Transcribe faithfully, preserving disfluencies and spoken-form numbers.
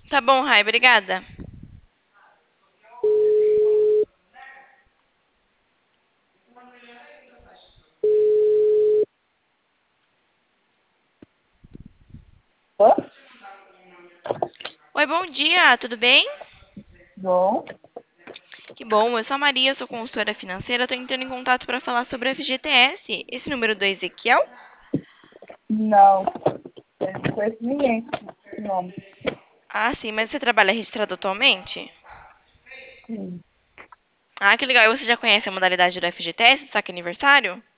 Tá bom, Rai, obrigada. Ô, Oi, bom dia, tudo bem? bom. Que bom, eu sou a Maria, sou consultora financeira, tô entrando em contato para falar sobre a F G T S. Esse número do Ezequiel? Não, eu não conheço ninguém com esse nome. Ah, sim, mas você trabalha registrado atualmente? Sim. Ah, que legal. E você já conhece a modalidade do F G T S, saque aniversário?